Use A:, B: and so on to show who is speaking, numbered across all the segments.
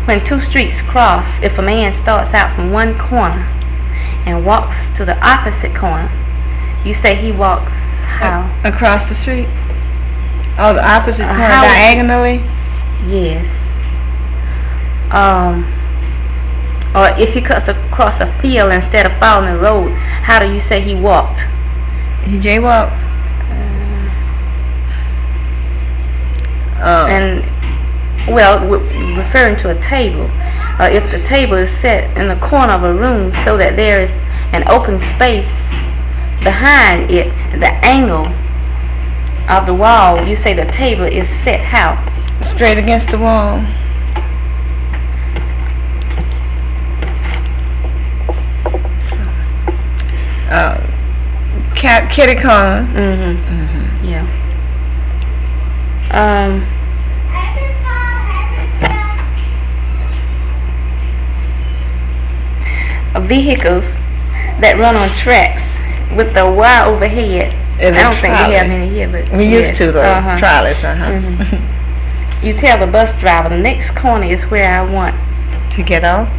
A: when two streets cross, if a man starts out from one corner and walks to the opposite corner, you say he walks how?
B: Across the street? Oh, the opposite corner,
A: how-
B: diagonally?
A: Yes. Or if he cuts across a field instead of following the road, how do you say he walked?
B: He jaywalked.
A: And well, referring to a table, if the table is set in the corner of a room so that there is an open space behind it, the angle of the wall, you say the table is set how?
B: Straight against the wall. Kitty corner.
A: Yeah. Vehicles that run on tracks with the wire overhead.
B: Is
A: I don't
B: a
A: think
B: trolley.
A: we have any here, but
B: We used to though.
A: Uh-huh.
B: Trolleys,
A: You tell the bus driver the next corner is where I want.
B: To get off?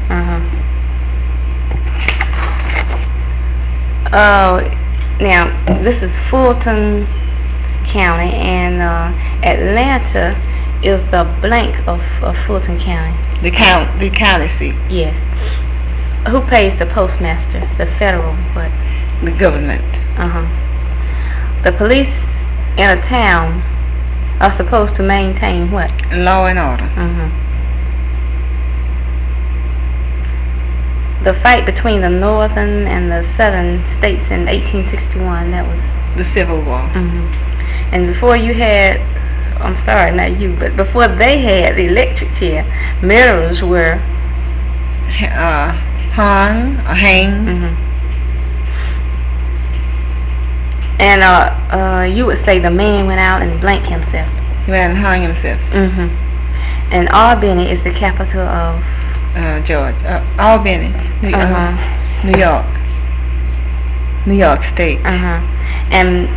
A: Now this is Fulton County, and Atlanta is the blank of Fulton County.
B: The county seat.
A: Yes. Who pays the postmaster? The federal what?
B: The government.
A: The police in a town are supposed to maintain what?
B: Law and order.
A: The fight between the northern and the southern states in 1861, that was
B: The Civil War.
A: And before you had, I'm sorry, not you, but before they had the electric chair, mirrors were
B: Hung or hang.
A: And you would say the man went out and blanked himself.
B: He went and hung himself.
A: And Albany is the capital of
B: Georgia. Albany. New York. New York State.
A: And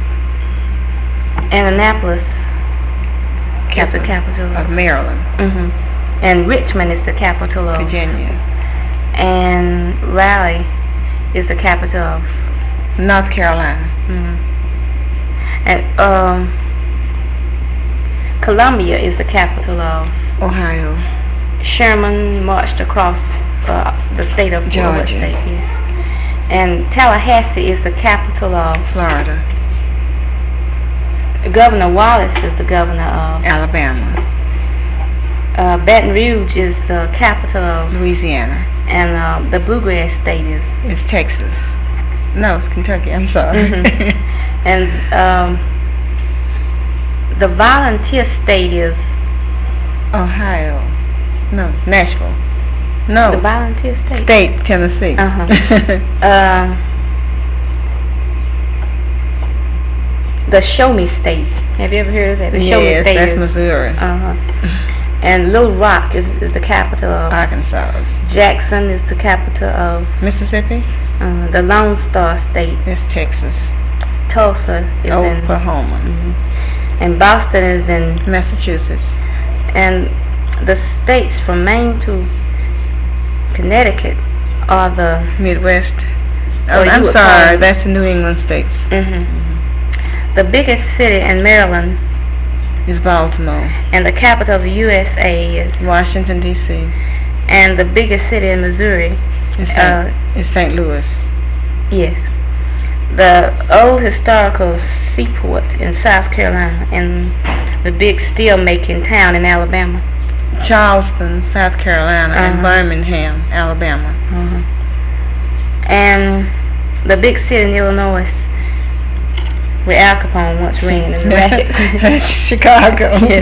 A: Annapolis is the capital
B: of Maryland.
A: And Richmond is the capital of
B: Virginia.
A: And Raleigh is the capital of
B: North Carolina.
A: And Columbia is the capital of
B: Ohio.
A: Sherman marched across the state of
B: Georgia.
A: State, yes. And Tallahassee is the capital of
B: Florida.
A: Governor Wallace is the governor of
B: Alabama.
A: Baton Rouge is the capital of
B: Louisiana.
A: And the Bluegrass State is
B: It's Texas. No, it's Kentucky. I'm sorry.
A: And the volunteer state is
B: Ohio. No, Nashville. No.
A: the volunteer state.
B: State, Tennessee.
A: The Show Me State. Have you ever heard of that? The Show Me
B: Yes,
A: State
B: that's
A: is
B: Missouri.
A: And Little Rock is the capital of
B: Arkansas.
A: Jackson is the capital of
B: Mississippi.
A: the Lone Star State.
B: That's Texas.
A: Tulsa is
B: Oklahoma.
A: and Boston is in
B: Massachusetts.
A: and the states from Maine to Connecticut are the
B: Midwest.
A: Or you
B: I'm
A: would
B: sorry,
A: call-
B: that's the New England states.
A: the biggest city in Maryland
B: It's Baltimore.
A: and the capital of the USA is
B: Washington, D.C.
A: and the biggest city in Missouri.
B: It's St. Louis.
A: Yes. The old historical seaport in South Carolina and the big steel making town in Alabama.
B: Charleston, South Carolina, and Birmingham, Alabama.
A: And the big city in Illinois where Al Capone once ran in the racket.
B: Chicago.